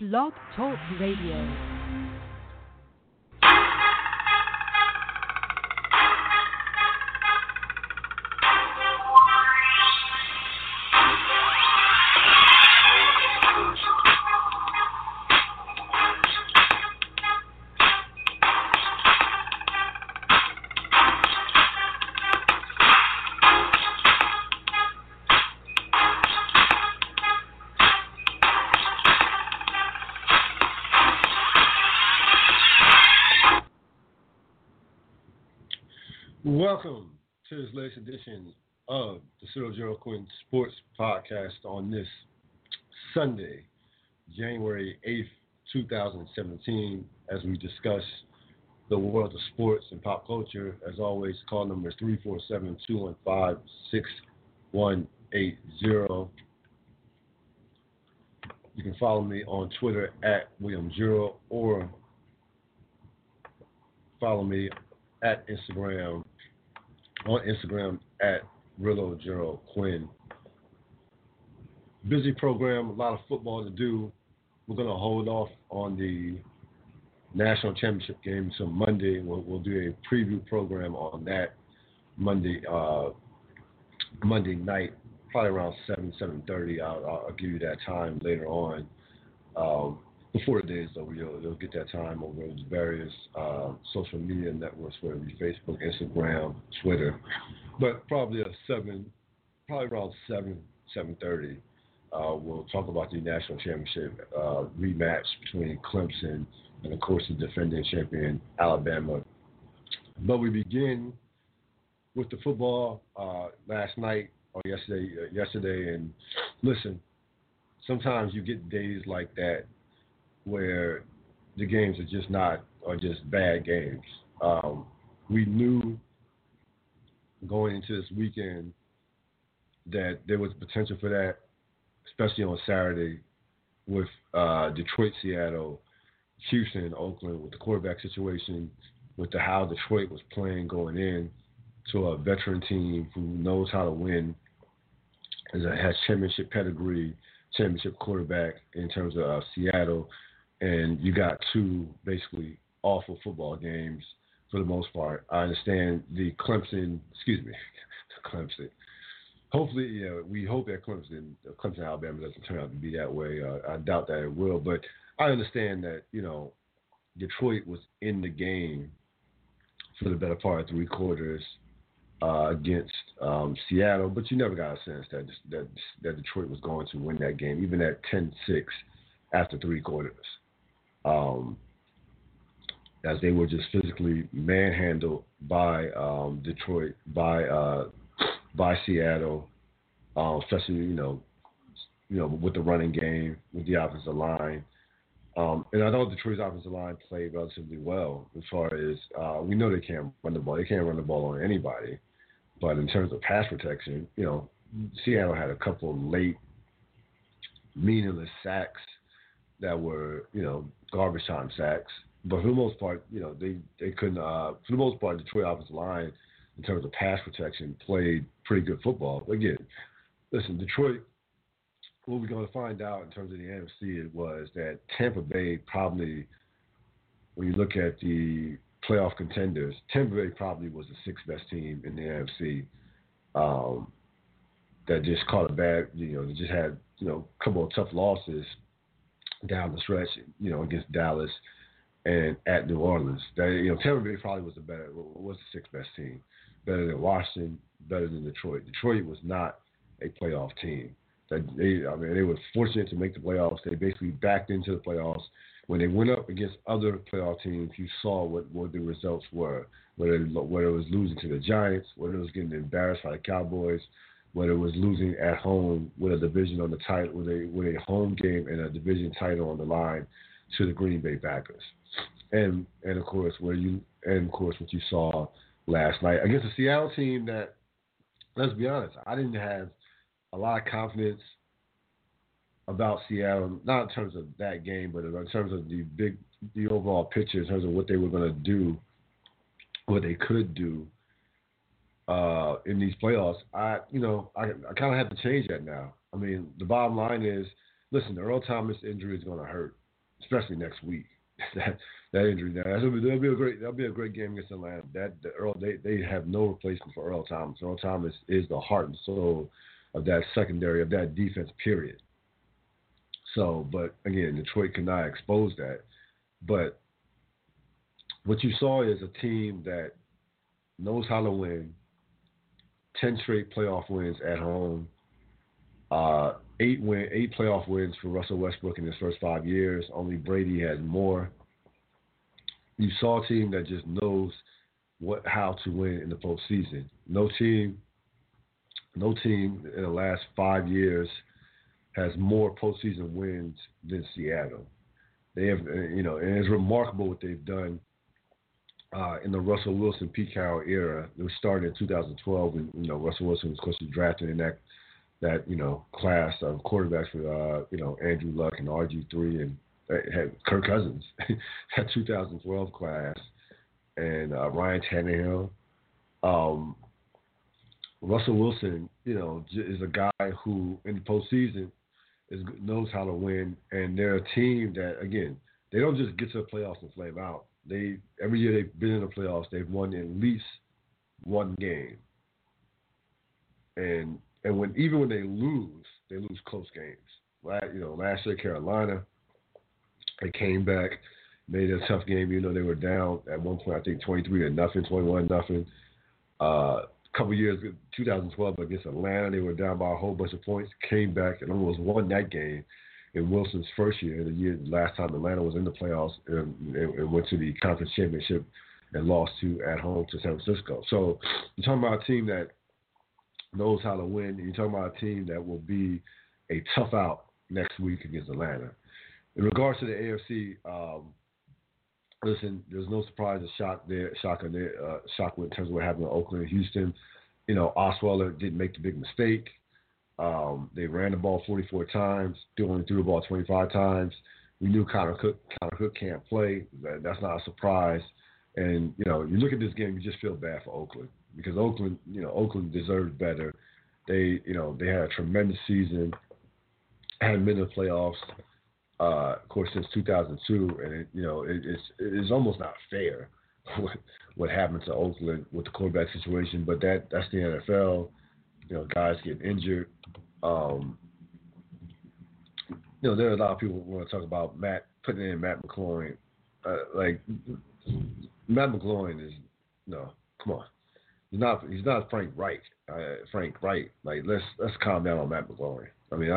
Blog Talk Radio. Welcome to this latest edition of the Cyril Gerald Quinn Sports Podcast on this Sunday, January 8th, 2017, as we discuss the world of sports and pop culture. As always, call number is 347-215-6180. You can follow me on Twitter at William Gerald or follow me at Instagram, on Instagram at Rillo Gerald Quinn. Busy program, a lot of football to do. We're going to hold off on the national championship game until Monday. We'll do a preview program on that Monday night, probably around 7:30. I'll give you that time later on. Before the days, though, you'll get that time over the various social media networks, whether it be Facebook, Instagram, Twitter. But probably around 7:30. We'll talk about the national championship rematch between Clemson and, of course, the defending champion Alabama. But we begin with the football last night or yesterday. And listen, sometimes you get days like that where the games are just bad games. We knew going into this weekend that there was potential for that, especially on Saturday with Detroit, Seattle, Houston, and Oakland, with the quarterback situation, with how Detroit was playing going in to a veteran team who knows how to win, has championship pedigree, championship quarterback in terms of Seattle. And you got two basically awful football games for the most part. I understand the Clemson. Hopefully, we hope that Clemson, Alabama doesn't turn out to be that way. I doubt that it will. But I understand that, Detroit was in the game for the better part of three quarters against Seattle. But you never got a sense that Detroit was going to win that game, even at 10-6 after three quarters. As they were just physically manhandled by Detroit, by Seattle, especially with the running game, with the offensive line. And I know Detroit's offensive line played relatively well as far as we know they can't run the ball. They can't run the ball on anybody. But in terms of pass protection, Seattle had a couple of late, meaningless sacks that were, garbage time sacks. But for the most part, they couldn't. For the most part, Detroit offensive line, in terms of pass protection, played pretty good football. Again, listen, Detroit. What we're going to find out in terms of the NFC was that Tampa Bay probably, when you look at the playoff contenders, Tampa Bay probably was the sixth best team in the NFC. That just caught a bad, they just had a couple of tough losses down the stretch, against Dallas and at New Orleans. Tampa Bay probably was the sixth best team, better than Washington, better than Detroit. Detroit was not a playoff team. They were fortunate to make the playoffs. They basically backed into the playoffs. When they went up against other playoff teams, you saw what the results were. Whether it was losing to the Giants, whether it was getting embarrassed by the Cowboys, whether it was losing at home with a division on the title, with a home game and a division title on the line to the Green Bay Packers, and of course what you saw last night against the Seattle team that, let's be honest, I didn't have a lot of confidence about Seattle, not in terms of that game, but in terms of the overall picture, in terms of what they were going to do, what they could do in these playoffs. I kind of have to change that now. I mean, the bottom line is, listen, the Earl Thomas injury is going to hurt. especially next week. that injury there. That'll be a great game against Atlanta. They have no replacement for Earl Thomas. Earl Thomas is the heart and soul of that secondary, of that defense, period. So, but again, Detroit could not expose that. But what you saw is a team that knows how to win. 10 straight playoff wins at home. 8 playoff wins for Russell Westbrook in his first 5 years. Only Brady has more. You saw a team that just knows how to win in the postseason. No team in the last 5 years has more postseason wins than Seattle. They have, and it's remarkable what they've done in the Russell Wilson, Pete Carroll era. It was started in 2012, and Russell Wilson was, of course, drafted in that class of quarterbacks with Andrew Luck and RG3 and had Kirk Cousins, that 2012 class, and Ryan Tannehill. Russell Wilson, is a guy who in the postseason knows how to win, and they're a team that, again, they don't just get to the playoffs and flame out. Every year they've been in the playoffs, they've won at least one game, and even when they lose close games. Last year Carolina, they came back, made it a tough game. They were down at one point, I think 23-0, 21-0. Couple years, 2012 against Atlanta, they were down by a whole bunch of points, came back and almost won that game in Wilson's first year, last time Atlanta was in the playoffs, and went to the conference championship and lost at home to San Francisco. So you're talking about a team that knows how to win, and you're talking about a team that will be a tough out next week against Atlanta. In regards to the AFC, listen, there's no surprise or shock in terms of what happened in Oakland and Houston. Osweiler didn't make the big mistake. They ran the ball 44 times, only threw the ball 25 times. We knew Connor Cook can't play. That's not a surprise. And, you look at this game, you just feel bad for Oakland because Oakland deserved better. They had a tremendous season, hadn't been in the playoffs, of course, since 2002, and it's almost not fair what happened to Oakland with the quarterback situation. But that's the NFL. Guys get injured. There are a lot of people who want to talk about putting in Matt McGloin. Matt McGloin is come on. He's not Frank Reich. Frank Reich. Let's calm down on Matt McGloin. I mean,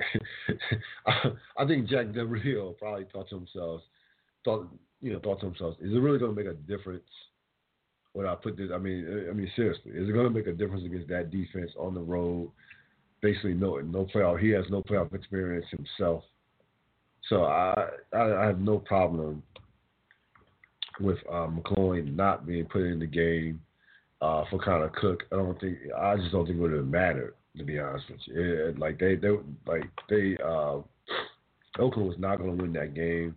I think Jack Del Rio probably thought to himself, is it really going to make a difference when I put this? I mean, seriously, is it going to make a difference against that defense on the road? Basically, no playoff. He has no playoff experience himself, so I have no problem with McGloin not being put in the game for Connor Cook. I just don't think it would have mattered, to be honest with you. Oakland was not going to win that game.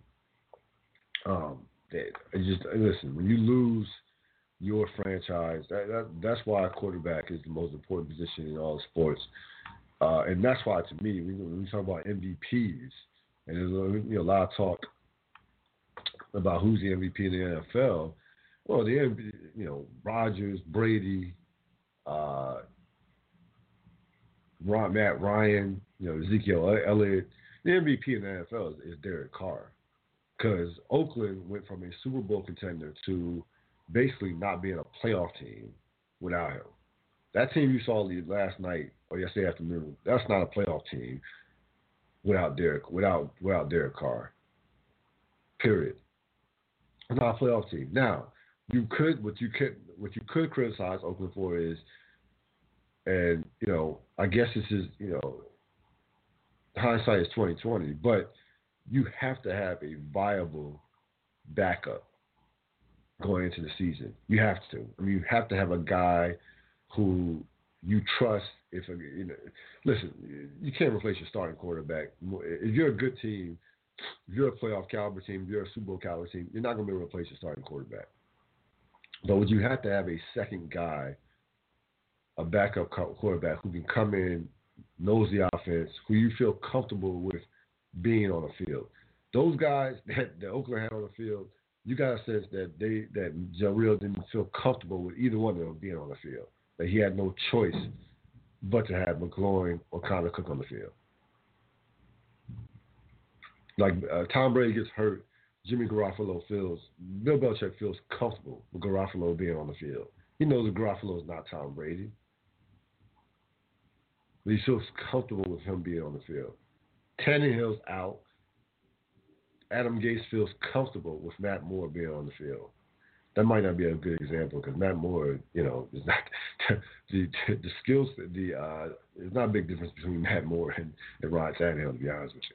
Listen, when you lose your franchise, that's why a quarterback is the most important position in all sports. And that's why, to me, when we talk about MVPs, and there's a lot of talk about who's the MVP in the NFL. Well, the MVP, Rodgers, Brady, Matt Ryan, Ezekiel Elliott. The MVP in the NFL is Derek Carr, because Oakland went from a Super Bowl contender to basically not being a playoff team without him. That team you saw last night or yesterday afternoon, that's not a playoff team without Derek Carr. Period. It's not a playoff team. Now, what you could criticize Oakland for is, and I guess this is hindsight is 20/20, but you have to have a viable backup going into the season. You have to. You have to have a guy who you trust. Listen, you can't replace your starting quarterback. If you're a good team, if you're a playoff caliber team, if you're a Super Bowl caliber team, you're not going to be able to replace your starting quarterback. But would you have to have a second guy, a backup quarterback who can come in, knows the offense, who you feel comfortable with being on the field. Those guys that Oakland had on the field, you got a sense that Jaleel didn't feel comfortable with either one of them being on the field. That he had no choice but to have McGloin or Connor Cook on the field. Like Tom Brady gets hurt, Bill Belichick feels comfortable with Garofalo being on the field. He knows that Garofalo is not Tom Brady, but he feels comfortable with him being on the field. Tannehill's out. Adam Gase feels comfortable with Matt Moore being on the field. That might not be a good example because Matt Moore, is not the skills. There's not a big difference between Matt Moore and Ryan Tannehill, to be honest with you.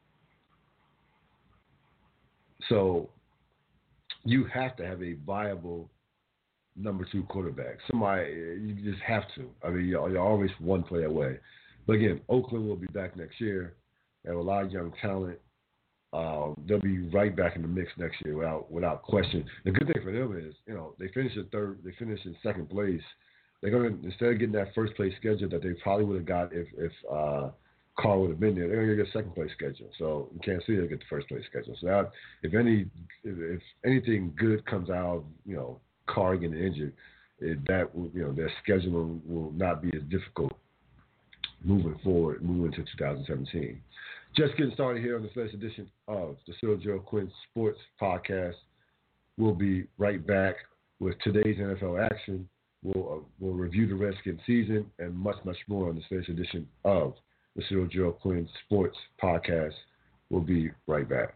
So you have to have a viable number 2 quarterback. Somebody, you just have to. I mean, you're always one play away. But again, Oakland will be back next year. They have a lot of young talent. They'll be right back in the mix next year without question. The good thing for them is, they finished in second place. They're gonna, instead of getting that first place schedule that they probably would have got if Carr would have been there, they're gonna get a second place schedule. So you can't see they get the first place schedule. So that, if anything good comes out of Carr getting injured, their scheduling will not be as difficult moving into 2017. Just getting started here on this latest edition of the Cyril Gerald Quinn Sports Podcast. We'll be right back with today's NFL action. We'll review the Redskins season and much, much more on this latest edition of the Cyril Gerald Quinn Sports Podcast. We'll be right back.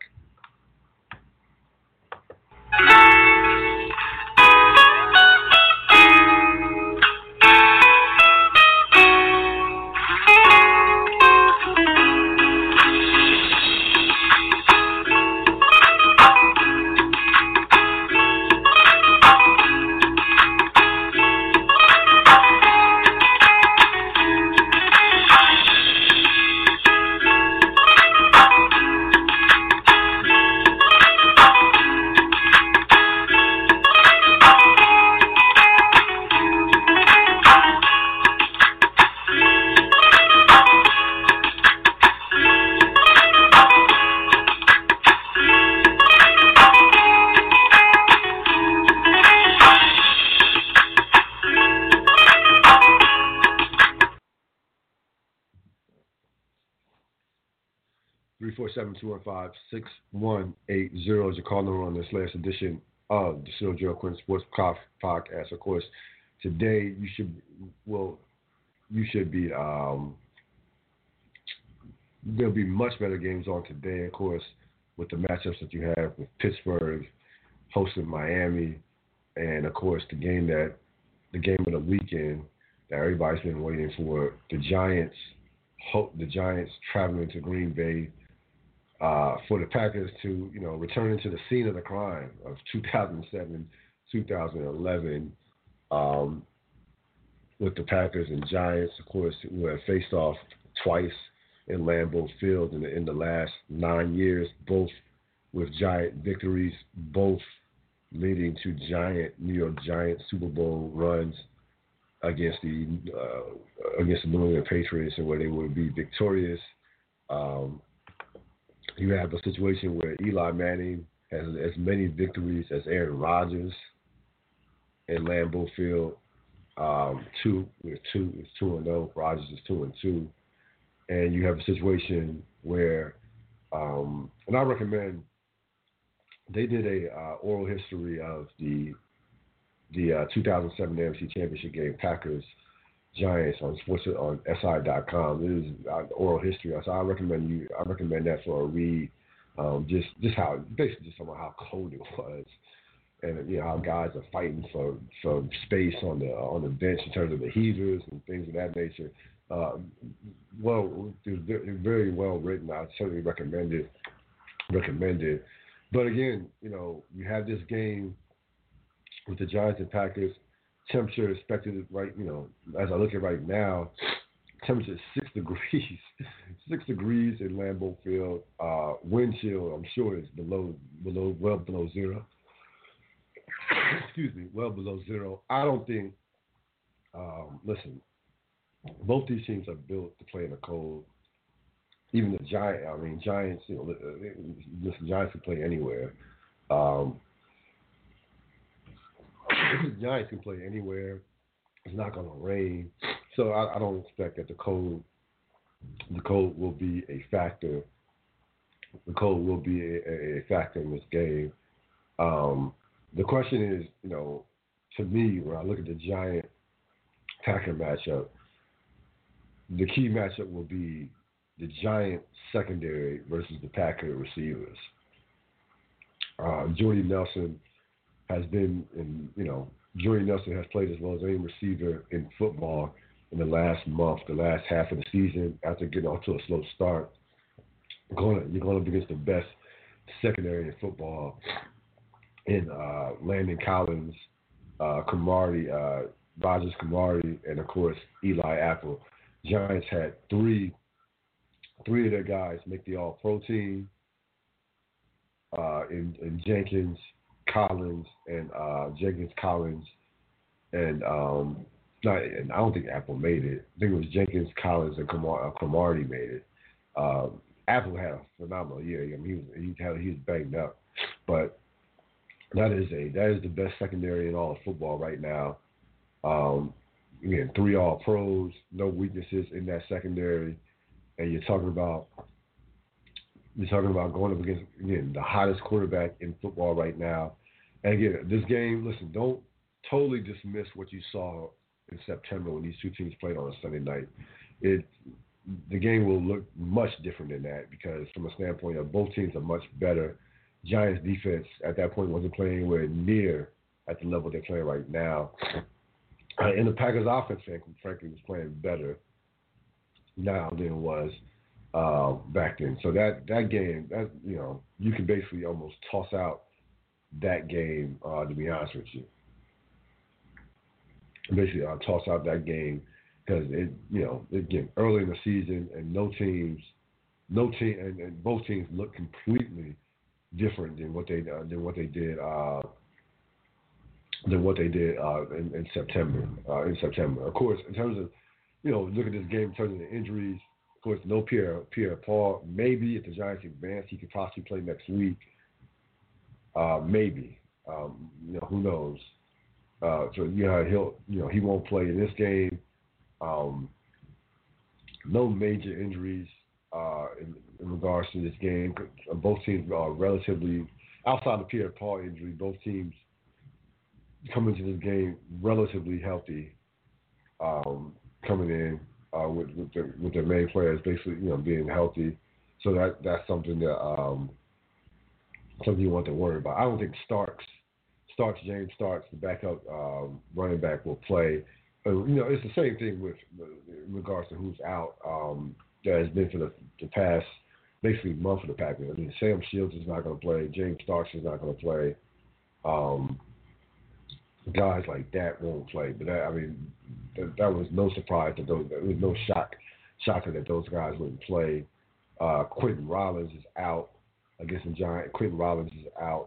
347-215-6180 is your call number on this last edition of the Cyril Gerald Quinn Sports Podcast. Of course, today you should be there'll be much better games on today, of course, with the matchups that you have with Pittsburgh hosting Miami, and of course the game of the weekend that everybody's been waiting for, the Giants traveling to Green Bay for the Packers to, returning to the scene of the crime of 2007, 2011, with the Packers and Giants, of course, who have faced off twice in Lambeau Field in the last 9 years, both with Giant victories, both leading to New York Giants Super Bowl runs against the New England Patriots, and where they would be victorious. You have a situation where Eli Manning has as many victories as Aaron Rodgers in Lambeau Field. 2-0. Rodgers is 2-2, and you have a situation where, and I recommend. They did a oral history of the 2007 AFC Championship game, Packers Giants, on SI.com. It is oral history, so I recommend that for a read. Just talking about how cold it was, and how guys are fighting for space on the bench in terms of the heaters and things of that nature. It was very well written. I certainly recommend it. But again, you have this game with the Giants and Packers. Temperature expected right, as I look at right now, temperature is 6 degrees. 6 degrees in Lambeau Field. Wind chill, I'm sure, is well below zero. Excuse me, well below zero. I don't think, listen, both these teams are built to play in the cold. even the Giants. Listen, Giants can play anywhere. Um, the Giants can play anywhere. It's not going to rain, so I don't expect that the cold will be a factor. The cold will be a factor in this game. The question is, to me, when I look at the Giant Packer matchup, the key matchup will be the Giant secondary versus the Packer receivers. Jordy Nelson has been Jordy Nelson has played as well as any receiver in football in the last month, the last half of the season, after getting off to a slow start. You're going up against the best secondary in football in Landon Collins, Rogers Cromartie, and of course Eli Apple. Giants had three of their guys make the All-Pro team in Jenkins, Collins, and I don't think Apple made it. I think it was Jenkins, Collins, and Cromartie made it. Apple had a phenomenal year. I mean, he was banged up, but that is the best secondary in all of football right now. Again, 3 All-Pros, no weaknesses in that secondary, and you're talking about going up against, again, the hottest quarterback in football right now. And again, this game, listen, don't totally dismiss what you saw in September when these two teams played on a Sunday night. The game will look much different than that because from a standpoint of both teams are much better. Giants defense at that point wasn't playing anywhere near at the level they're playing right now. And the Packers offense, frankly, was playing better now than it was back then. So that game, you can basically almost toss out that game, to be honest with you. Basically, toss out that game because again, early in the season, and and both teams look completely different than what they did in September. Of course, in terms of look at this game in terms of the injuries. Of course, no Pierre Paul. Maybe if the Giants advance, he could possibly play next week. Maybe. Who knows? He won't play in this game. No major injuries in regards to this game. Both teams are relatively, outside the Pierre Paul injury, both teams come into this game relatively healthy, coming in with their main players basically being healthy. So that's something that something you want to worry about. I don't think James Starks, the backup running back, will play. It's the same thing with in regards to who's out. That has been for the past basically month of the Packers. I mean, Sam Shields is not going to play. James Starks is not going to play. Guys like that won't play. But that was no surprise that there was no shocker that those guys wouldn't play. Quentin Rollins is out against the Giants. Quentin Rollins is out.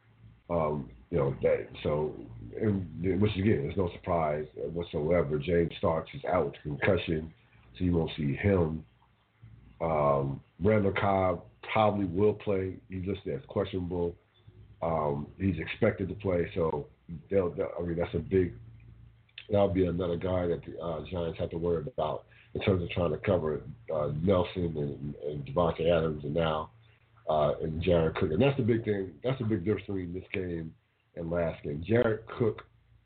Which again is no surprise whatsoever. James Starks is out with concussion, so you won't see him. Randall Cobb probably will play. He's listed as questionable. He's expected to play, so that'll be another guy that the Giants have to worry about in terms of trying to cover Nelson and Devontae Adams and Jared Cook. And that's the big thing. That's the big difference between this game and last game. Jared Cook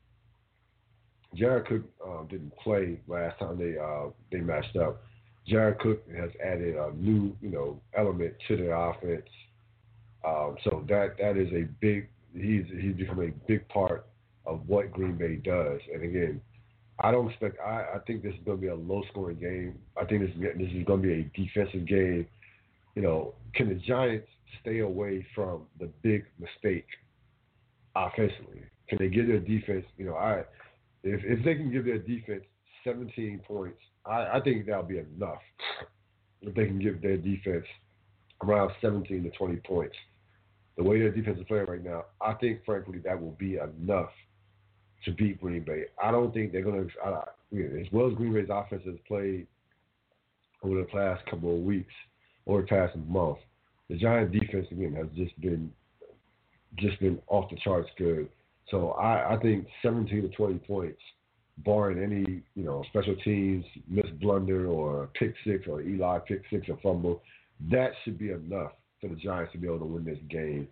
didn't play last time they matched up. Jared Cook has added a new element to their offense. So that is a big. He's become a big part of what Green Bay does. And again, I think this is going to be a low-scoring game. I think this is going to be a defensive game. Can the Giants stay away from the big mistake offensively? Can they give their defense, if they can give their defense 17 points, I think that'll be enough. If they can give their defense around 17 to 20 points, the way their defense is playing right now, I think, frankly, that will be enough to beat Green Bay. I don't think they're going to, as well as Green Bay's offense has played over the past couple of weeks, over the past month, the Giants defense again has just been off the charts good. So I think 17 to 20 points, barring any special teams missed blunder or pick six or Eli pick six or fumble, that should be enough for the Giants to be able to win this game.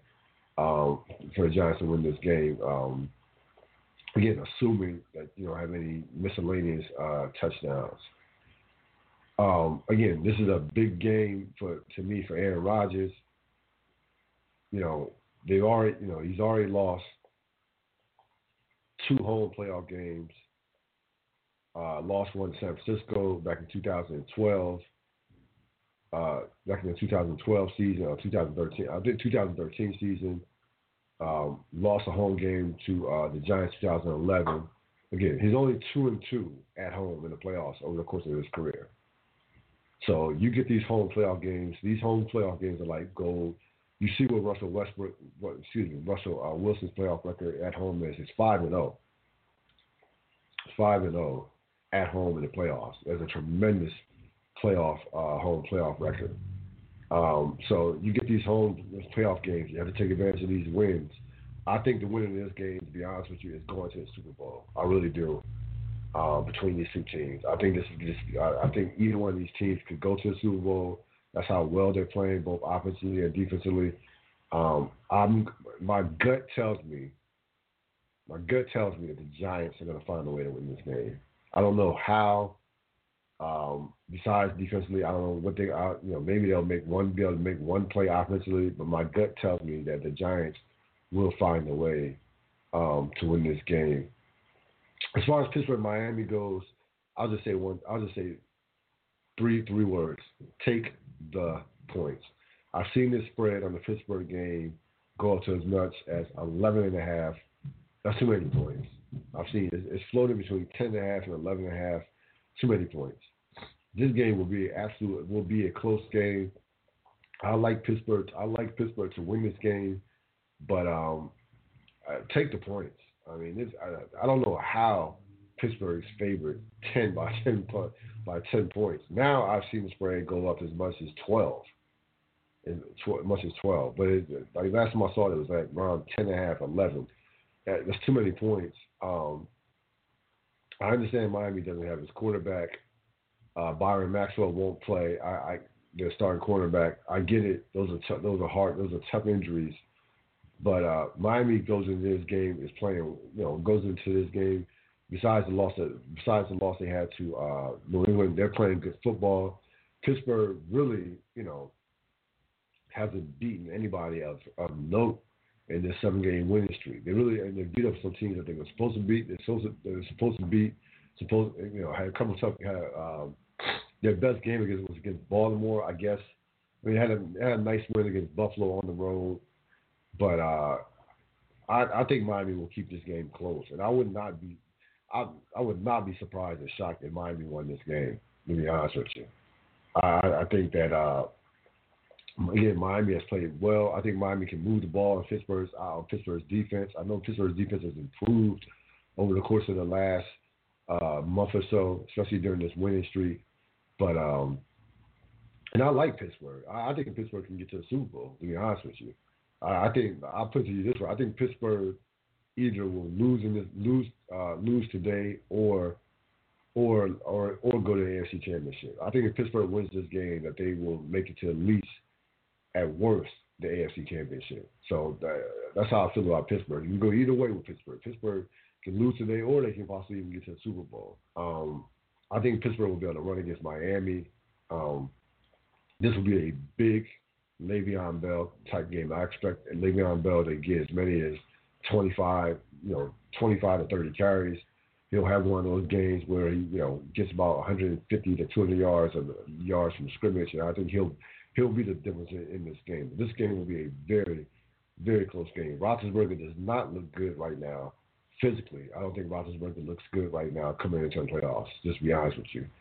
Again, assuming that you don't have any miscellaneous touchdowns. Again, this is a big game for Aaron Rodgers. He's already lost 2 home playoff games. Lost one to San Francisco back in 2012. Back in the 2012 season or 2013, I think 2013 season. Lost a home game to the Giants 2011. Again, he's only 2-2 at home in the playoffs over the course of his career. So you get these home playoff games. These home playoff games are like gold. You see what Russell Wilson's playoff record at home is. It's 5-0. 5-0 at home in the playoffs. That's a tremendous home playoff record. So you get these playoff games. You have to take advantage of these wins. I think the winner in this game, to be honest with you, is going to the Super Bowl. I really do. Between these 2 teams, I think I think either one of these teams could go to the Super Bowl. That's how well they're playing, both offensively and defensively. My gut tells me that the Giants are going to find a way to win this game. I don't know how. Besides defensively, I don't know what they are. Maybe they'll be able to make one play offensively, but my gut tells me that the Giants will find a way to win this game. As far as Pittsburgh Miami goes, I'll just say three words: take the points. I've seen this spread on the Pittsburgh game go up to as much as 11.5. That's too many points. I've seen it's floating between 10.5 and 11.5. Too many points. This game will be a close game. I like Pittsburgh to win this game, but take the points. I mean, I don't know how Pittsburgh's favored 10 points. Now I've seen the spread go up as much as 12. But last time I saw it was like around 10.5, 11. That's too many points. I understand Miami doesn't have his quarterback. Byron Maxwell won't play. Their starting quarterback. I get it. Those are hard. Those are tough injuries. But Miami goes into this game besides the loss they had to New England. They're playing good football. Pittsburgh really, hasn't beaten anybody of note in this 7-game winning streak. They beat up some teams that they were supposed to beat. Had a couple tough. Their best game was against Baltimore, I guess. I mean, they had a nice win against Buffalo on the road, but I think Miami will keep this game close, and I would not be surprised or shocked if Miami won this game. To be honest with you, I think that again Miami has played well. I think Miami can move the ball in Pittsburgh's defense. I know Pittsburgh's defense has improved over the course of the last month or so, especially during this winning streak. But and I like Pittsburgh. I think Pittsburgh can get to the Super Bowl. To be honest with you, I think I'll put it to you this way: I think Pittsburgh either will lose today or go to the AFC Championship. I think if Pittsburgh wins this game, that they will make it to at least, at worst, the AFC Championship. So that's how I feel about Pittsburgh. You can go either way with Pittsburgh. Pittsburgh can lose today, or they can possibly even get to the Super Bowl. I think Pittsburgh will be able to run against Miami. This will be a big Le'Veon Bell type game. I expect Le'Veon Bell to get as many as 25 to 30 carries. He'll have one of those games where he, gets about 150 to 200 yards from scrimmage, and I think he'll be the difference in this game. This game will be a very, very close game. Roethlisberger does not look good right now. Physically, I don't think Roethlisberger looks good right now coming into the playoffs, just to be honest with you.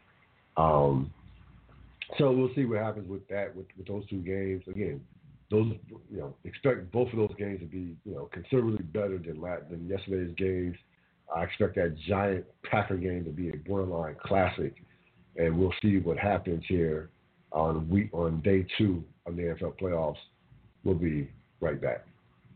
So we'll see what happens with that, with those two games. Again, those, expect both of those games to be, considerably better than yesterday's games. I expect that Giant Packer game to be a borderline classic, and we'll see what happens here on day 2 of the NFL playoffs. We'll be right back.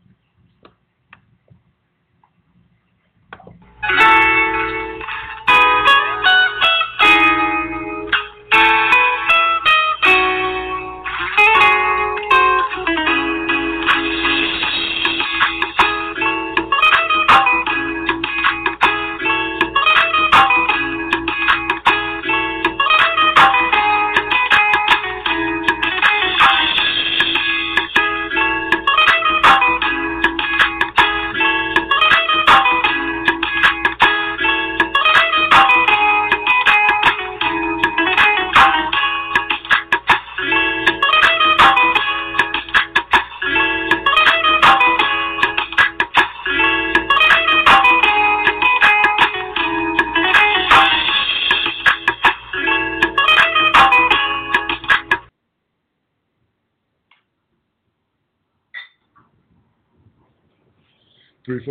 Three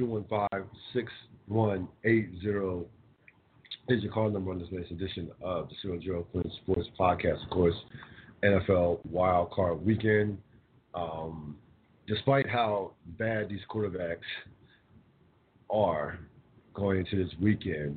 472156180 is your call number on this latest edition of the Zero Zero Clinton Sports Podcast. Of course, NFL Wild Card Weekend. Despite how bad these quarterbacks are going into this weekend,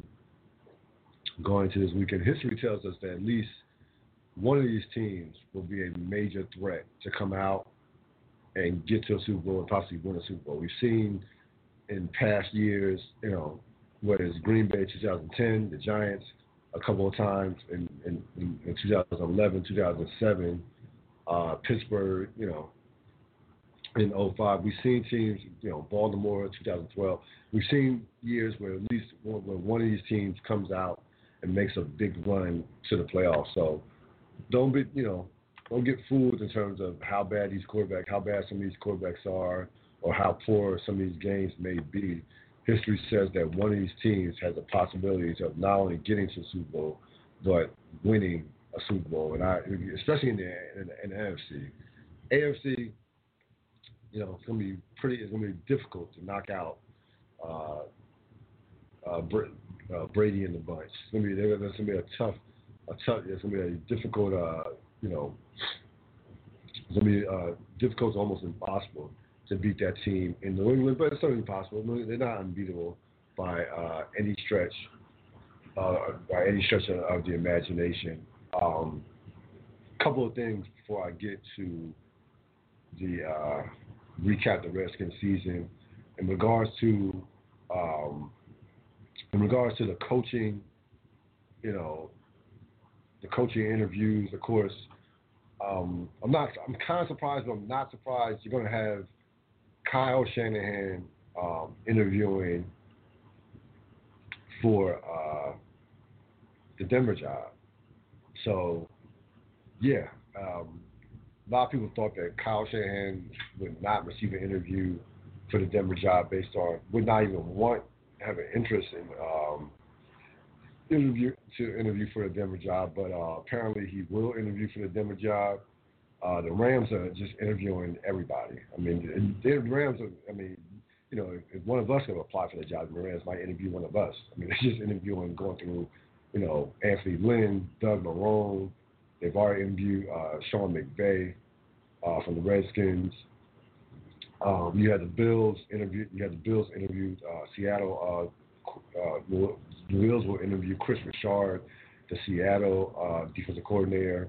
history tells us that at least one of these teams will be a major threat to come out and get to a Super Bowl and possibly win a Super Bowl. We've seen in past years, whether it's Green Bay 2010, the Giants a couple of times in 2011, 2007, Pittsburgh, in 2005. We've seen teams, Baltimore 2012. We've seen years where at least one of these teams comes out and makes a big run to the playoffs. So don't get fooled in terms of how bad some of these quarterbacks are, or how poor some of these games may be. History says that one of these teams has the possibilities of not only getting to the Super Bowl, but winning a Super Bowl. And especially in the NFC. AFC, it's going to be difficult to knock out Brady and the bunch. It's going to be a tough. It's going to be a difficult. It's going to be difficult, almost impossible to beat that team in New England, but it's certainly possible. They're not unbeatable by any stretch of the imagination. Couple of things before I get to the recap the Redskins season in regards to the coaching, the coaching interviews. Of course, I'm kind of surprised, but I'm not surprised. You're going to have Kyle Shanahan interviewing for the Denver job. So, yeah, a lot of people thought that Kyle Shanahan would not receive an interview for the Denver job would not even have an interest in interview for the Denver job, but apparently he will interview for the Denver job. The Rams are just interviewing everybody. I mean, the Rams are, if one of us could apply for the job, the Rams might interview one of us. I mean, they're just interviewing, going through, Anthony Lynn, Doug Marrone. They've already interviewed Sean McVay from the Redskins. You had the Bills interviewed Seattle. The Bills will interview Chris Richard, the Seattle defensive coordinator.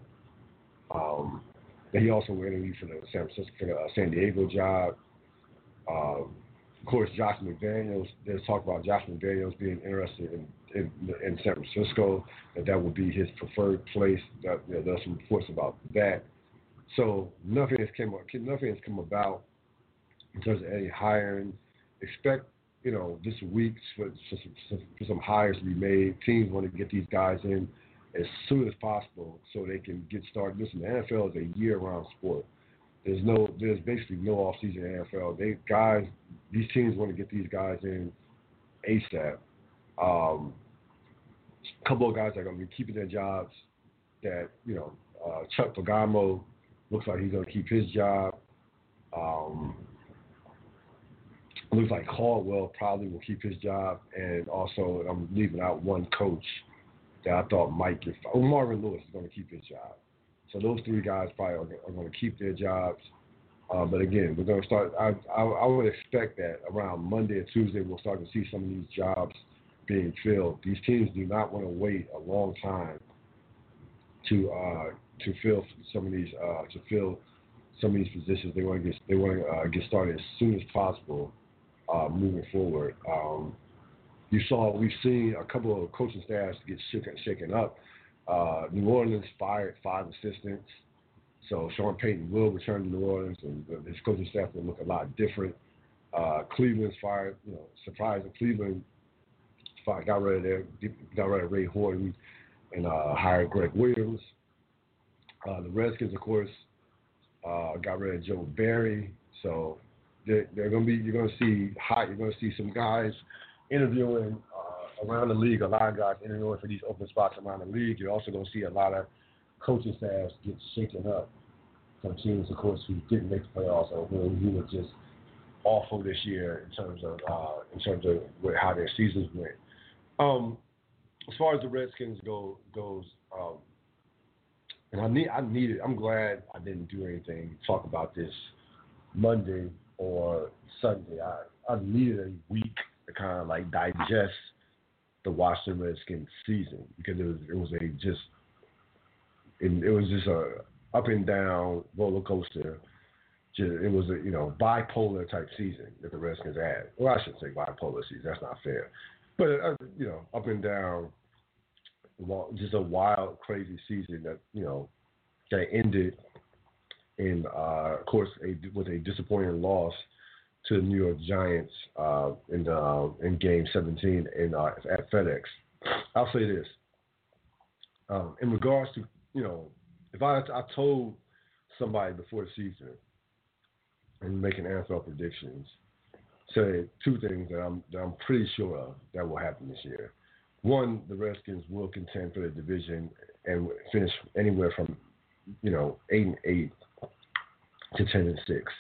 He also will interview for the San Diego job. Of course, Josh McDaniels. There's talk about Josh McDaniels being interested in San Francisco, that would be his preferred place. There's some reports about that. So nothing has come about in terms of any hiring. Expect this week for some hires to be made. Teams want to get these guys in as soon as possible so they can get started. Listen, the NFL is a year-round sport. There's basically no off-season in the NFL. These teams want to get these guys in ASAP. A couple of guys are going to be keeping their jobs. Chuck Pagano looks like he's going to keep his job. Looks like Caldwell probably will keep his job, and also I'm leaving out one coach that I thought might get fired. Marvin Lewis is going to keep his job. So those three guys probably are going to keep their jobs. But again, we're going to start. I would expect that around Monday or Tuesday we'll start to see some of these jobs being filled. These teams do not want to wait a long time to fill some of these positions. They want to get started as soon as possible moving forward. We've seen a couple of coaching staffs get shaken up. New Orleans fired 5 assistants. So Sean Payton will return to New Orleans, and his coaching staff will look a lot different. Cleveland's fired, surprising. Cleveland got rid of Ray Horton and hired Greg Williams. The Redskins, of course, got rid of Joe Barry. So you're going to see some guys interviewing around the league. A lot of guys interviewing for these open spots around the league. You're also going to see a lot of coaching staffs get shaken up from teams, of course, who didn't make the playoffs or who were just awful this year in terms of how their seasons went. As far as the Redskins goes, and I'm glad I didn't do anything to talk about this Monday or Sunday. I needed a week to kind of like digest the Washington Redskins season because it was just a up and down roller coaster. It was a bipolar type season that the Redskins had. Well, I shouldn't say bipolar season. That's not fair. But up and down, just a wild, crazy season that ended in, of course, with a disappointing loss to the New York Giants in Game 17 at FedEx. I'll say this: in regards to if I told somebody before the season and making NFL predictions, say two things that I'm pretty sure of that will happen this year. One, the Redskins will contend for the division and finish anywhere from 8-8 to 10-6.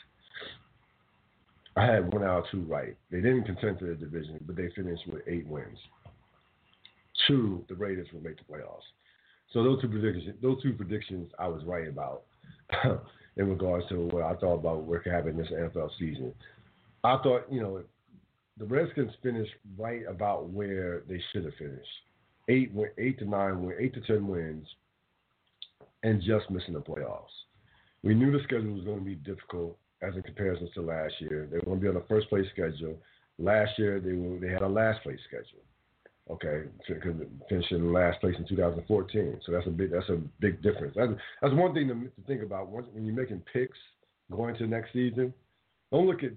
I had 1 out of 2 right. They didn't contend for the division, but they finished with 8 wins. 2, the Raiders will make the playoffs. So those two predictions I was right about in regards to what I thought about what could happen this NFL season. I thought, the Redskins finished right about where they should have finished. 8 to 10 wins, and just missing the playoffs. We knew the schedule was going to be difficult as in comparison to last year. They were going to be on a first place schedule. Last year they had a last place schedule. Okay, finishing in last place in 2014. So that's a big difference. That's one thing to think about when you're making picks going to next season. Don't look at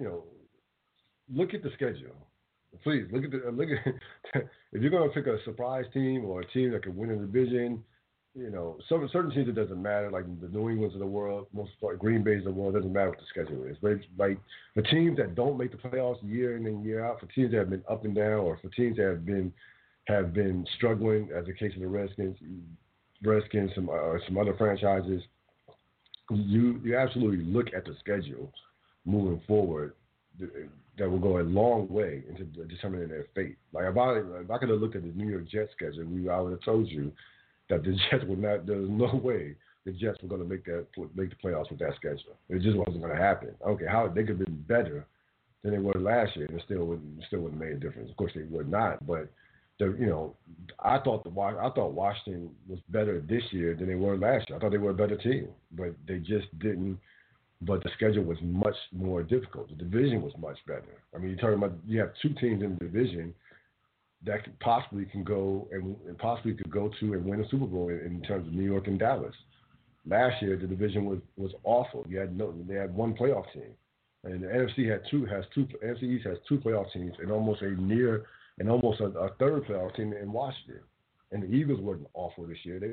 the schedule. Please look at if you're going to pick a surprise team or a team that could win a division. Certain teams it doesn't matter, like the New Englands of the world, most part, Green Bay's of the world. It doesn't matter what the schedule is. But like the teams that don't make the playoffs year in and year out, for teams that have been up and down, or for teams that have been struggling, as the case of the Redskins, some other franchises, you absolutely look at the schedule moving forward. That will go a long way into determining their fate. Like if I could have looked at the New York Jets schedule, I would have told you that the Jets would not. There's no way the Jets were going to make the playoffs with that schedule. It just wasn't going to happen. Okay, how they could have been better than they were last year, and it still wouldn't have made a difference. Of course, they would not. But I thought Washington was better this year than they were last year. I thought they were a better team, but they just didn't. But the schedule was much more difficult. The division was much better. I mean, you're talking about you have 2 teams in the division that could possibly go to and win a Super Bowl in terms of New York and Dallas. Last year, the division was awful. They had 1 playoff team, and the NFC NFC East has 2 playoff teams, and almost a 3rd playoff team in Washington. And the Eagles weren't awful this year.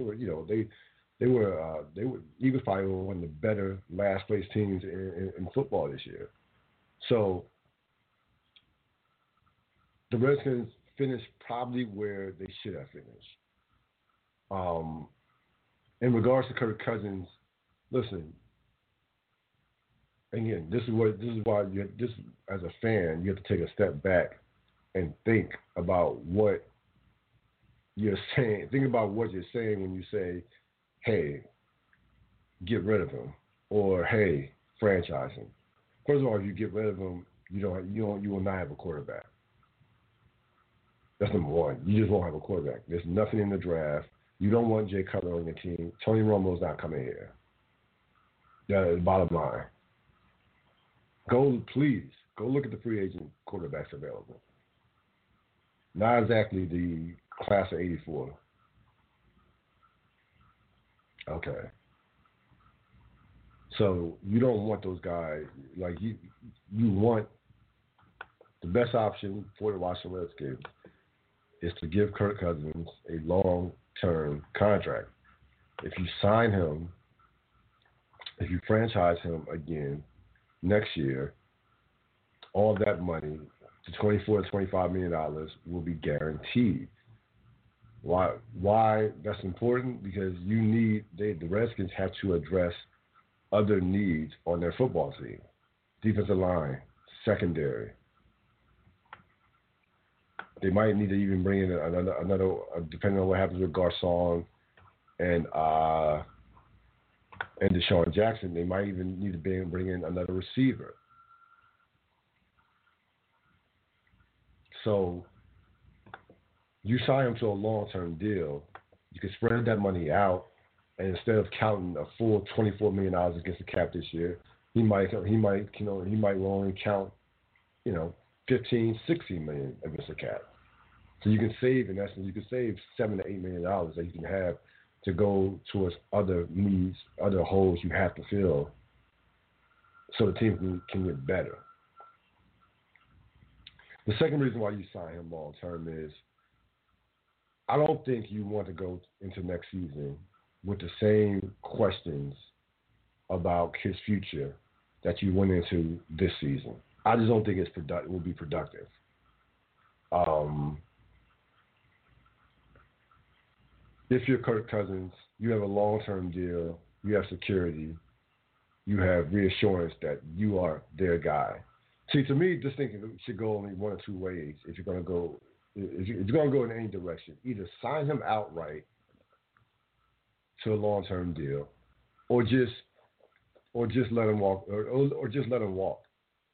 Eagles probably were one of the better last place teams in football this year. So the Redskins finished probably where they should have finished. In regards to Kirk Cousins, listen. Again, this is why as a fan you have to take a step back and think about what you're saying. Think about what you're saying when you say, "Hey, get rid of him, or hey, franchise him. First of all, if you get rid of him, you will not have a quarterback. That's number one. You just won't have a quarterback. There's nothing in the draft. You don't want Jay Cutler on your team. Tony Romo's not coming here. That is the bottom line. Please go look at the free agent quarterbacks available. Not exactly the class of '84. Okay. So you don't want those guys. Like you want the best option for the Washington Redskins is to give Kirk Cousins a long-term contract. If you sign him, if you franchise him again next year, all that money, the $24 to $25 million, will be guaranteed. Why that's important? Because the Redskins have to address other needs on their football team. Defensive line, secondary. They might need to even bring in another depending on what happens with Garcon and Deshaun Jackson, they might even need to bring in another receiver. So you sign him to a long-term deal, you can spread that money out, and instead of counting a full $24 million against the cap this year, he might only count, 15, 16 million against the cap. So you can save, in essence, $7 to $8 million that you can have to go towards other needs, other holes you have to fill, so the team can get better. The second reason why you sign him long term is I don't think you want to go into next season with the same questions about his future that you went into this season. I just don't think it will be productive. If you're Kirk Cousins, you have a long-term deal, you have security, you have reassurance that you are their guy. See, to me, this thing should go only one or two ways. If you're going to go in any direction, either sign him outright to a long-term deal, or just let him walk, or just let him walk.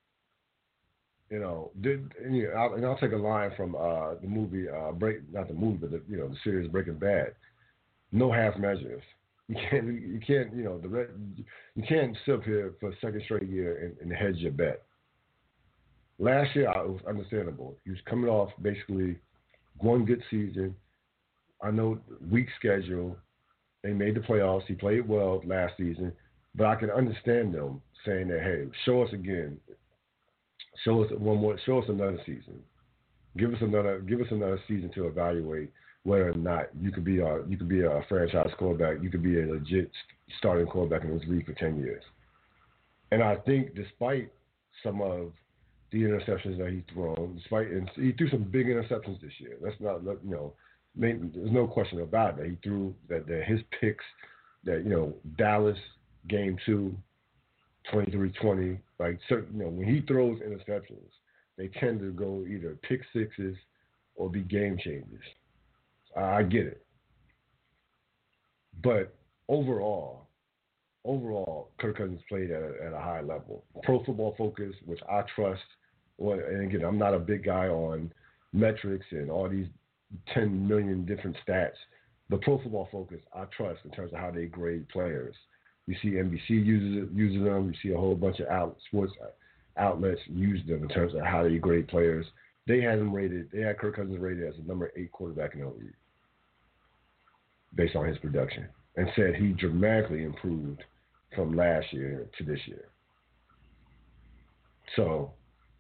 And I'll take a line from the movie not the movie, but the series Breaking Bad. No half measures. You can't sit up here for a second straight year and hedge your bet. Last year, it was understandable. He was coming off basically one good season. I know weak schedule. They made the playoffs. He played well last season, but I can understand them saying that, hey, show us again. Show us one more. Show us another season. Give us another season to evaluate whether or not you could be a franchise quarterback. You could be a legit starting quarterback in this league for 10 years. And I think despite some of the interceptions that he's thrown, he threw some big interceptions this year. There's no question about it. He threw that his picks, that Dallas game 2, 23-20, when he throws interceptions, they tend to go either pick sixes or be game changers. I get it. But overall, Kirk Cousins played at a high level. Pro Football Focus, which I trust. And again, I'm not a big guy on metrics and all these 10 million different stats. But Pro Football Focus, I trust in terms of how they grade players. You see NBC uses them. You see a whole bunch of sports outlets use them in terms of how they grade players. They had Kirk Cousins rated as the number 8 quarterback in the league based on his production, and said he dramatically improved from last year to this year. So,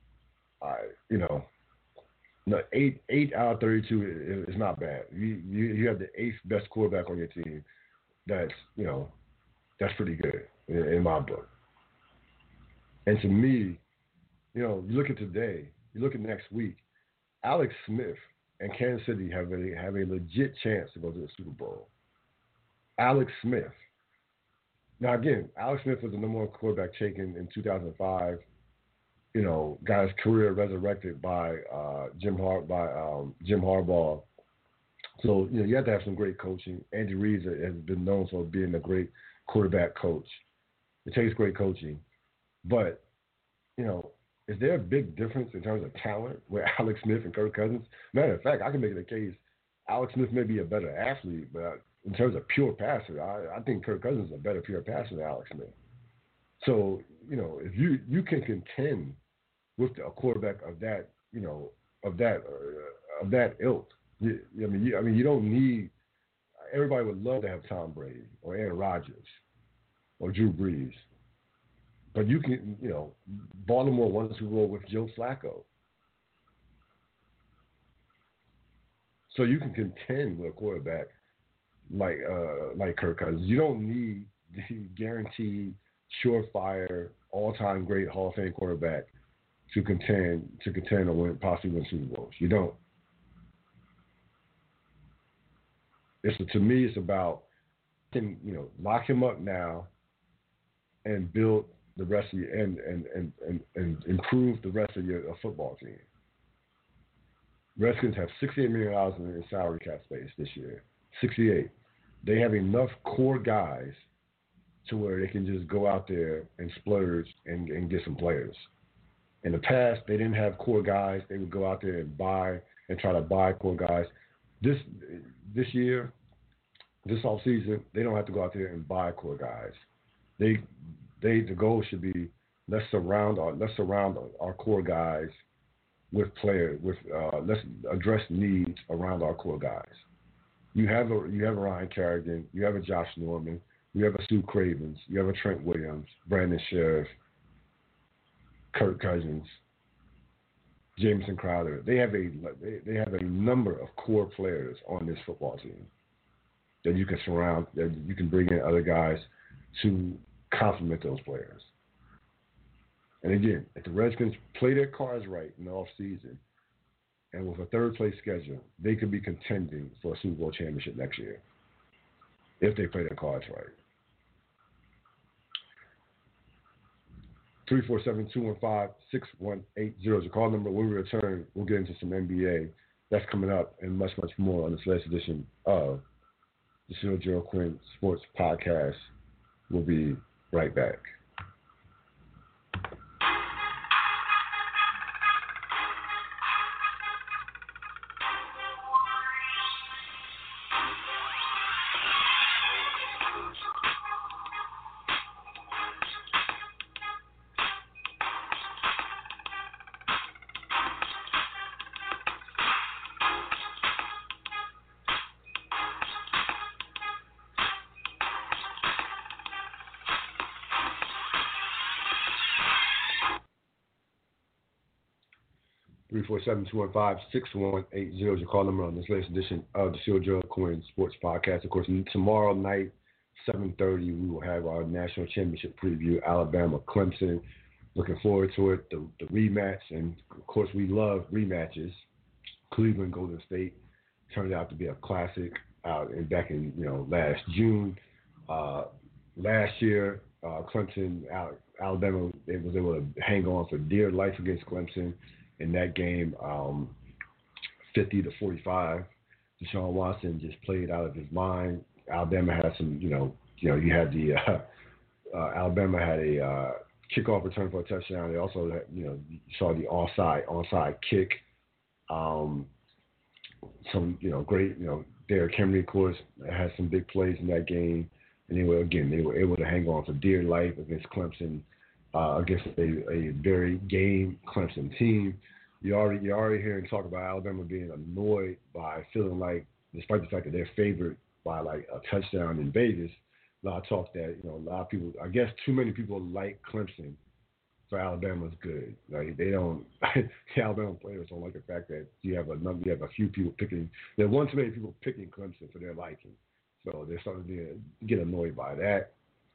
8 out of 32 is not bad. You have the 8th best quarterback on your team. That's pretty good in my book. And to me, you look at today, you look at next week, Alex Smith and Kansas City have a legit chance to go to the Super Bowl. Alex Smith. Now again, Alex Smith was the number 1 quarterback taken in 2005. Got his career resurrected by Jim Harbaugh. So you have to have some great coaching. Andy Reid has been known for being a great quarterback coach. It takes great coaching. But, is there a big difference in terms of talent with Alex Smith and Kirk Cousins? Matter of fact, I can make it a case Alex Smith may be a better athlete, but in terms of pure passer, I think Kirk Cousins is a better pure passer than Alex Smith. So, if you can contend with a quarterback of that, of that ilk, you don't need. Everybody would love to have Tom Brady or Aaron Rodgers or Drew Brees, but you can, Baltimore won the Super Bowl with Joe Flacco, so you can contend with a quarterback like Kirk Cousins. You don't need the guaranteed, surefire, all-time great Hall of Fame quarterback to contend or possibly win Super Bowls. You don't. To me, it's about lock him up now and build the rest of your and improve the rest of your football team. Redskins have $68 million in salary cap space this year. 68. They have enough core guys to where they can just go out there and splurge and get some players. In the past, they didn't have core guys. They would go out there and try to buy core guys. This year, this offseason, they don't have to go out there and buy core guys. The goal should be let's surround our core guys with players. Let's address needs around our core guys. You have a Ryan Kerrigan, you have a Josh Norman, you have a Stu Cravens, you have a Trent Williams, Brandon Sheriff, Kirk Cousins, Jamison Crowder. They have a number of core players on this football team that you can surround, that you can bring in other guys to complement those players. And again, if the Redskins play their cards right in the offseason, and with a third-place schedule, they could be contending for a Super Bowl championship next year if they play their cards right. 347-215-6180 is your call number. When we return, we'll get into some NBA. That's coming up and much, much more on this latest edition of the Cyril Gerald Quinn Sports Podcast. We'll be right back. 347-215-6180 is your call number on this latest edition of the Cyril Gerald Quinn Sports Podcast. Of course, tomorrow night, 7:30, we will have our national championship preview, Alabama, Clemson. Looking forward to it, the rematch. And, of course, we love rematches. Cleveland, Golden State turned out to be a classic back in last June. Last year, Clemson, Alabama, they was able to hang on for dear life against Clemson. In that game, 50-45, Deshaun Watson just played out of his mind. Alabama had some, you had the Alabama had a kickoff return for a touchdown. They also, saw the onside kick. Some, great, Derrick Henry, of course, had some big plays in that game. And they were able to hang on for dear life against Clemson. Against a very game Clemson team. You're already hearing talk about Alabama being annoyed by feeling like, despite the fact that they're favored by like a touchdown in Vegas, a lot of talk that a lot of people, I guess too many people like Clemson for Alabama's good. Like they don't, the Alabama players don't like the fact that you have a few people picking. There are one too many people picking Clemson for their liking, so they're starting to get annoyed by that.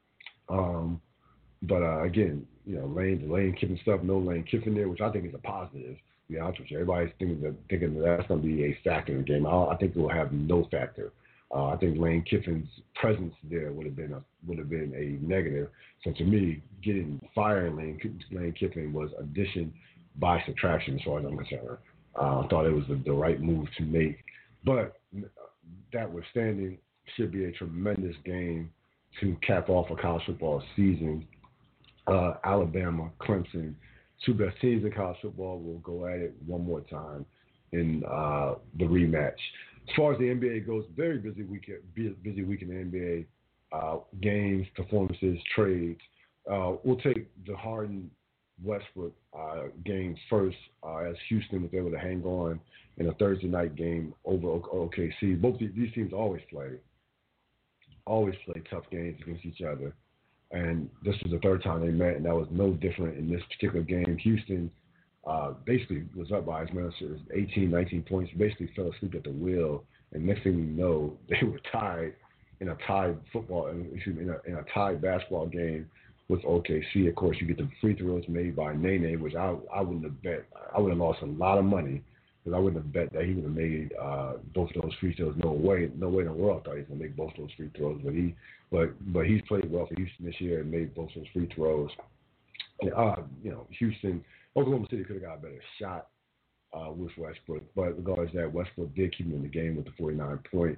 But again, Lane Kiffin stuff, no Lane Kiffin there, which I think is a positive. To be honest with you, everybody's thinking that's going to be a factor in the game. I think it will have no factor. I think Lane Kiffin's presence there would have been a negative. So to me, firing Lane Kiffin was addition by subtraction, as far as I'm concerned. I thought it was the right move to make. But that withstanding, should be a tremendous game to cap off a college football season. Alabama, Clemson, two best teams in college football will go at it one more time in the rematch. As far as the NBA goes, very busy weekend. Busy week in the NBA. Games, performances, trades. We'll take the Harden Westbrook game first, as Houston was able to hang on in a Thursday night game over OKC. Both these teams always play tough games against each other. And this was the third time they met, and that was no different in this particular game. Houston basically was up by as much as 18, 19 points, basically fell asleep at the wheel, and next thing you know, they were tied in a tied in a tied basketball game with OKC. Of course, you get the free throws made by Nene, which I wouldn't have bet. I would have lost a lot of money because I wouldn't have bet that he would have made both of those free throws. No way in the world I thought he was going to make both those free throws. But he's played well for Houston this year and made both those free throws. And, Oklahoma City could have got a better shot with Westbrook, but regardless of that, Westbrook did keep him in the game with the 49 points.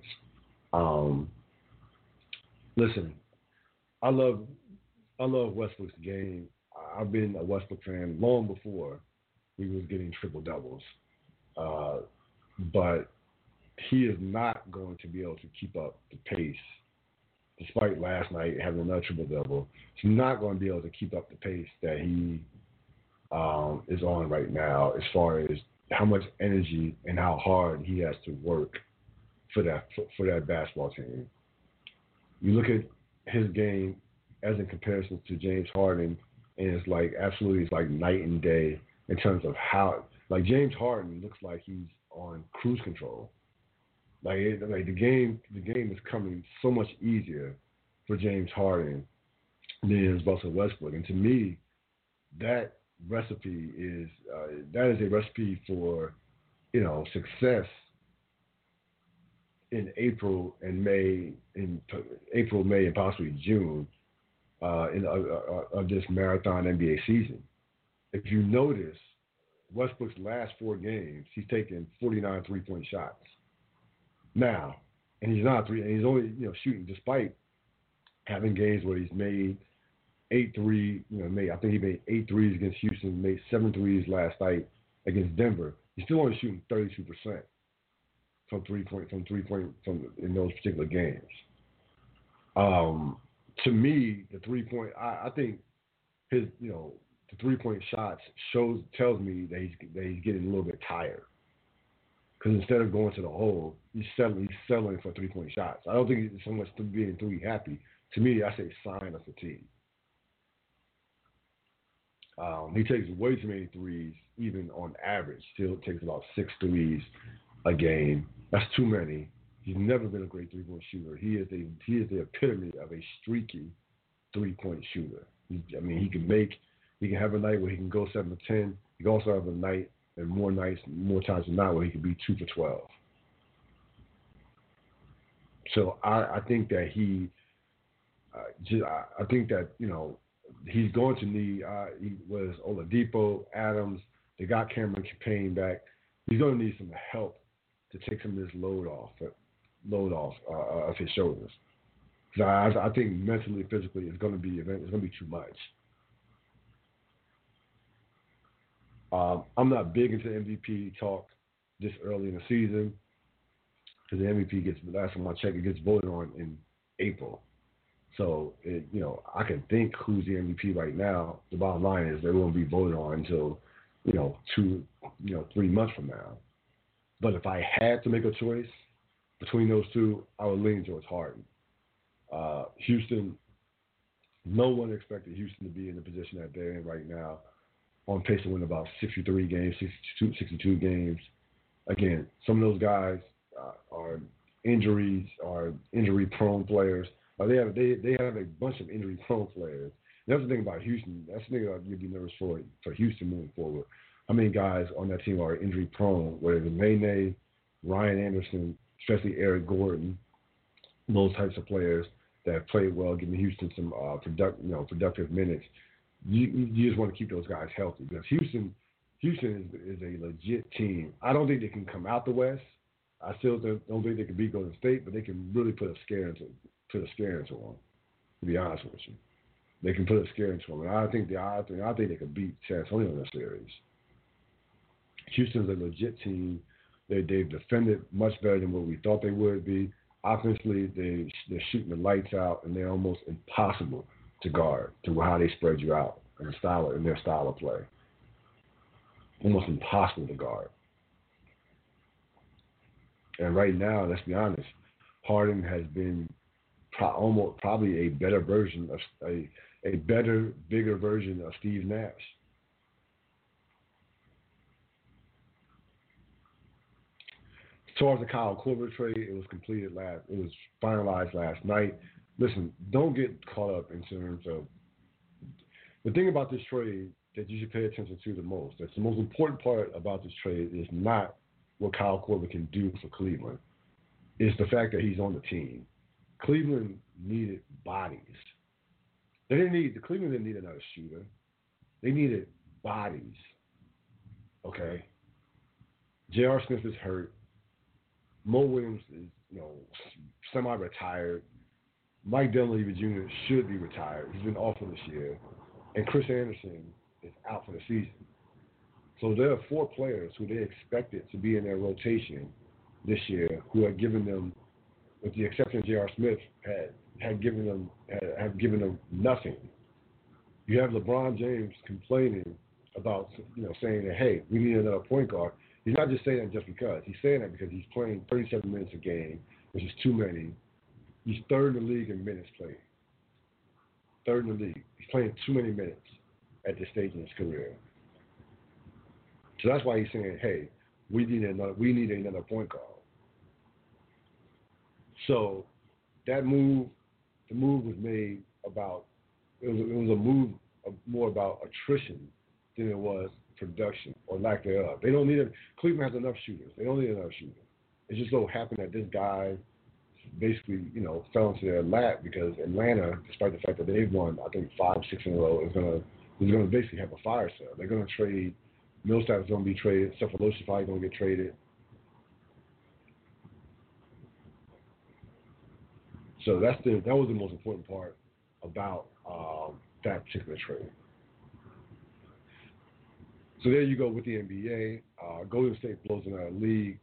Listen, I love Westbrook's game. I've been a Westbrook fan long before he was getting triple doubles, but he is not going to be able to keep up the pace. Despite last night having another triple double, he's not going to be able to keep up the pace that he is on right now, as far as how much energy and how hard he has to work for that basketball team. You look at his game as in comparison to James Harden, and it's like night and day in terms of how, like, James Harden looks like he's on cruise control. The game is coming so much easier for James Harden than it is Russell Westbrook, and to me, that recipe is a recipe for success in April, May, and possibly June of this marathon NBA season. If you notice, Westbrook's last 4 games, he's taken 49 3-point shots. Now, and he's only shooting, despite having games where he's made 8 threes. I think he made 8 threes against Houston, made 7 threes last night against Denver. He's still only shooting 32% from three point in those particular games. To me, the 3-point, I think his the 3-point shots tells me that he's getting a little bit tired. Because instead of going to the hole, he's settling for 3-point shots. I don't think it's so much to being 3 happy. To me, that's a sign of fatigue. He takes way too many threes, even on average. Still takes about 6 threes a game. That's too many. He's never been a great 3-point shooter. He is the epitome of a streaky 3-point shooter. He can have a night where he can go 7 for 10. He can also have a night, and more times than not, where he could be 2 for 12. So I think that he's going to need. He was Oladipo, Adams. They got Cameron Payne back. He's going to need some help to take some of this load off of his shoulders. Because I think mentally, physically, it's going to be too much. I'm not big into MVP talk this early in the season because the MVP last time I checked, it gets voted on in April. So, I can think who's the MVP right now. The bottom line is they won't be voted on until, 3 months from now. But if I had to make a choice between those two, I would lean towards Harden. Houston, no one expected Houston to be in the position that they're in right now, on pace to win about 63 games, 62 games. Again, some of those guys are injury-prone players. They have a bunch of injury-prone players. That's the thing about Houston. That's the thing that you'd be nervous for Houston moving forward. How many guys on that team are injury-prone? Whether it's Nene, Ryan Anderson, especially Eric Gordon, those types of players that have played well, giving Houston some productive minutes. You just want to keep those guys healthy because Houston is a legit team. I don't think they can come out the West. I still don't think they can beat Golden State, but they can really put a scare into them. To be honest with you, they can put a scare into them, and I think they could beat San Antonio in this series. Houston's a legit team. They've defended much better than what we thought they would be. Offensively, they're shooting the lights out, and they're almost impossible to guard to how they spread you out in their style of play. Almost impossible to guard. And right now, let's be honest, Harden has been probably a better version of a better, bigger version of Steve Nash. As far as the Kyle Korver trade, it was finalized last night. Listen, don't get caught up in terms of the thing about this trade that you should pay attention to the most. That's the most important part about this trade is not what Kyle Korver can do for Cleveland. It's the fact that he's on the team. Cleveland needed bodies. Cleveland didn't need another shooter. They needed bodies. Okay? J.R. Smith is hurt. Mo Williams is, semi-retired. Mike Dunleavy Jr. should be retired. He's been awful this year. And Chris Anderson is out for the season. So there are 4 players who they expected to be in their rotation this year who have given them, with the exception of J.R. Smith, have given them nothing. You have LeBron James complaining about, saying that, hey, we need another point guard. He's not just saying that just because. He's saying that because he's playing 37 minutes a game, which is too many. He's third in the league in minutes played. Third in the league. He's playing too many minutes at this stage in his career. So that's why he's saying, hey, we need another point guard. So that move, the move was made about, it was a move more about attrition than it was production or lack thereof. They don't need it. Cleveland has enough shooters. They don't need another shooter. It just so happened that this guy basically, fell into their lap because Atlanta, despite the fact that they've won, I think 5, 6 in a row, is gonna basically have a fire sale. They're gonna trade. Millsap's gonna be traded. Cephalosha's probably gonna get traded. So that was the most important part about that particular trade. So there you go with the NBA. Golden State blows another league.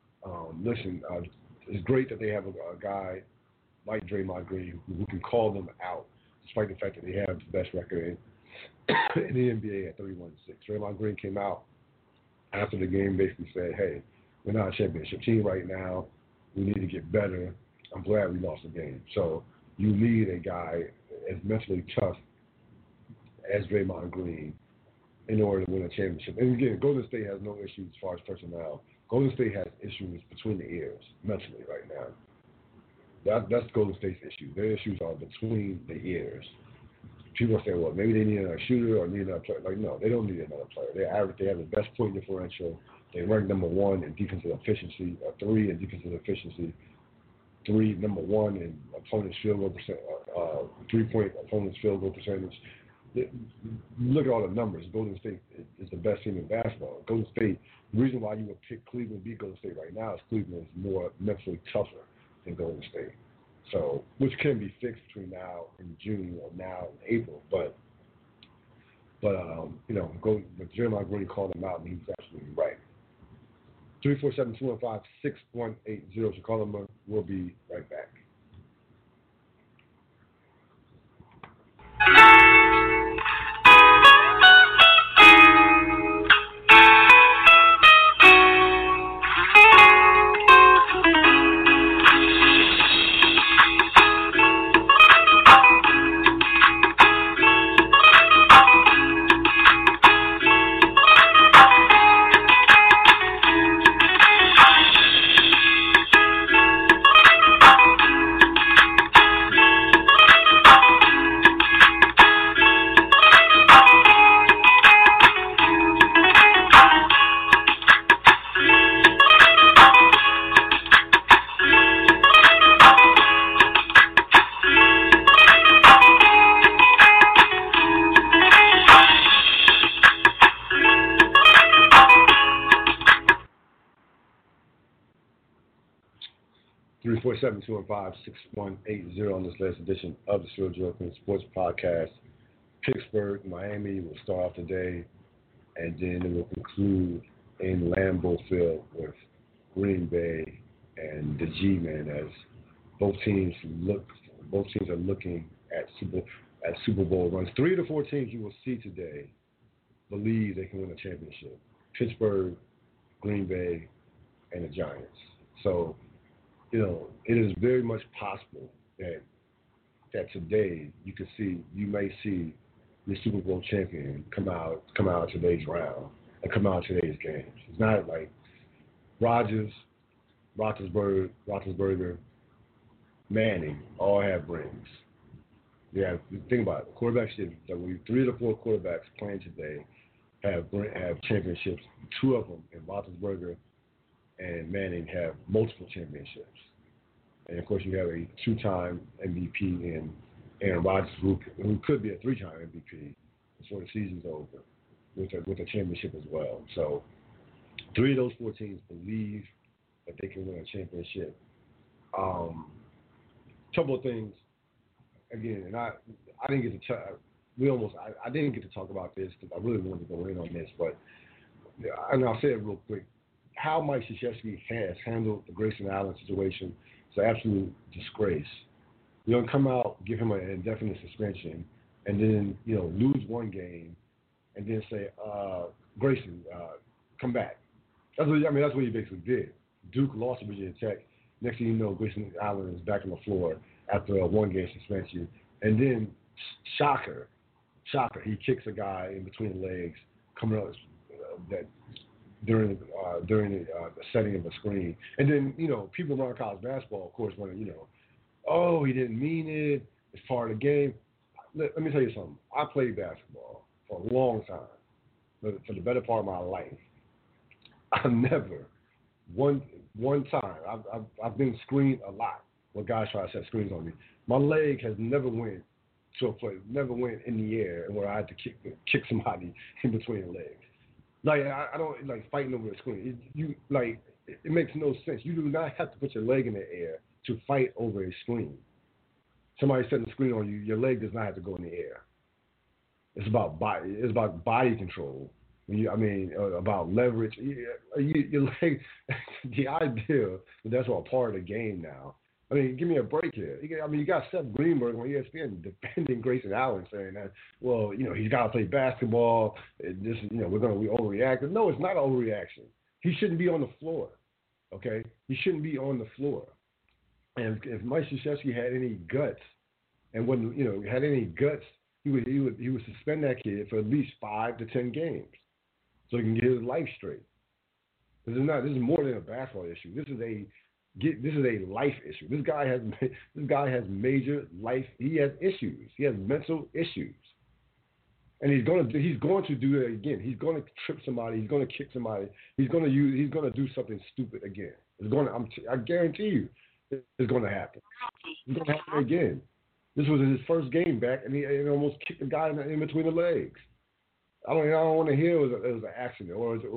It's great that they have a guy like Draymond Green who can call them out, despite the fact that they have the best record in the NBA at 31-6. Draymond Green came out after the game, basically said, hey, we're not a championship team right now. We need to get better. I'm glad we lost the game. So you need a guy as mentally tough as Draymond Green in order to win a championship. And again, Golden State has no issues as far as personnel. Golden State has issues between the ears mentally right now. That's Golden State's issue. Their issues are between the ears. People say, well, maybe they need another shooter or need another player. Like, no, they don't need another player. They have the best point differential. They rank number 1 in defensive efficiency, 3 in defensive efficiency, 3 number 1 in opponent's field goal percent, 3-point opponent's field goal percentage. Look at all the numbers. Golden State is the best team in basketball. Golden State, the reason why you would pick Cleveland beat Golden State right now is Cleveland is more mentally tougher than Golden State. So, which can be fixed between now and June or now and April. But Draymond Green called him out, and he's absolutely right. 347-215-6180 is your call number. We'll be right back. 347-215-6180 on this latest edition of the Cyril Joking Sports Podcast. Pittsburgh, Miami will start off today, and then it will conclude in Lambeau Field with Green Bay and the G-Men as both teams are looking at Super Bowl runs. 3 of the 4 teams you will see today believe they can win a championship. Pittsburgh, Green Bay, and the Giants. So, it is very much possible that today you may see the Super Bowl champion come out of today's round and come out of today's games. It's not like Rodgers, Roethlisberger, Manning all have rings. Yeah, think about it. Quarterbacks, 3 of the 4 quarterbacks playing today have championships. 2 of them, and Roethlisberger and Manning, have multiple championships. And of course, you have a 2-time MVP in Aaron Rodgers, who could be a 3-time MVP before the season's over with a championship as well. So 3 of those 4 teams believe that they can win a championship. Couple of things. Again, and I didn't get to I didn't get to talk about this because I really wanted to go in on this, but and I'll say it real quick. How Mike Krzyzewski has handled the Grayson Allen situation is an absolute disgrace. You don't come out, give him an indefinite suspension, and then lose one game, and then say, Grayson, come back. That's what he basically did. Duke lost to Virginia Tech. Next thing you know, Grayson Allen is back on the floor after a 1-game suspension. And then, shocker, he kicks a guy in between the legs coming up during the setting of a screen. And then, people around college basketball, of course, want to, he didn't mean it. It's part of the game. Let me tell you something. I played basketball for a long time, for the better part of my life. I never, one time, I've been screened a lot when guys try to set screens on me. My leg has never went to a place, never went in the air where I had to kick somebody in between the legs. Like, I don't like fighting over the screen. It makes no sense. You do not have to put your leg in the air to fight over a screen. Somebody setting a screen on you, your leg does not have to go in the air. It's about body control. About leverage. Your leg. The idea that that's all part of the game now. Give me a break here. You got Seth Greenberg on ESPN defending Grayson Allen, saying that, he's got to play basketball. We overreacted. No, it's not an overreaction. He shouldn't be on the floor. Okay, he shouldn't be on the floor. And if Mike Krzyzewski had any guts, and had any guts, he would suspend that kid for at least 5 to 10 games, so he can get his life straight. This is more than a basketball issue. This is a life issue. This guy has major life. He has issues. He has mental issues, and he's going to do it again. He's going to trip somebody. He's going to kick somebody. He's going to do something stupid again. I guarantee you, it's going to happen. It's going to happen again. This was his first game back, and he almost kicked the guy in between the legs. I don't want to hear it was an accident or it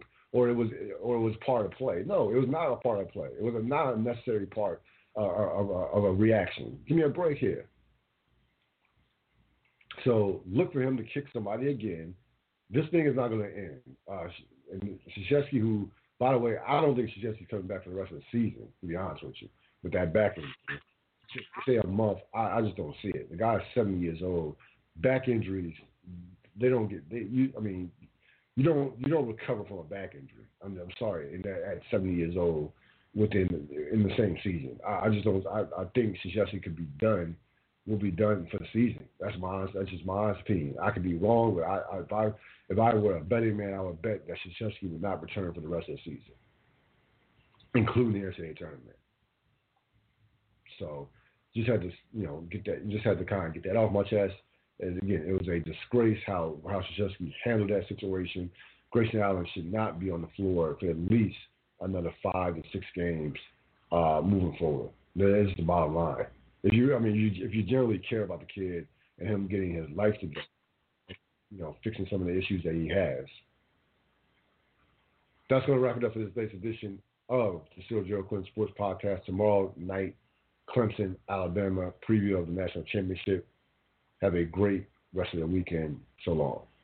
was part of play. No, it was not a part of play. It was not a necessary part of a reaction. Give me a break here. So look for him to kick somebody again. This thing is not going to end. And Krzyzewski, who, by the way, I don't think Krzyzewski's coming back for the rest of the season, to be honest with you, with that back injury. Say a month, I just don't see it. The guy's 70 years old. Back injuries, you don't recover from a back injury. I'm sorry, at 70 years old in the same season. I just don't. I think Krzyzewski will be done for the season. That's just my honest opinion. I could be wrong, but if I were a betting man, I would bet that Krzyzewski would not return for the rest of the season, including the NCAA tournament. So just had to get that. You just had to kind of get that off my chest. And again, it was a disgrace how Krzyzewski handled that situation. Grayson Allen should not be on the floor for at least another 5 to 6 games moving forward. That is the bottom line. If you generally care about the kid and him getting his life together, fixing some of the issues that he has. That's going to wrap it up for this latest edition of the Still Gerald Clinton Sports Podcast. Tomorrow night, Clemson, Alabama, preview of the national championship. Have a great rest of the weekend. So long.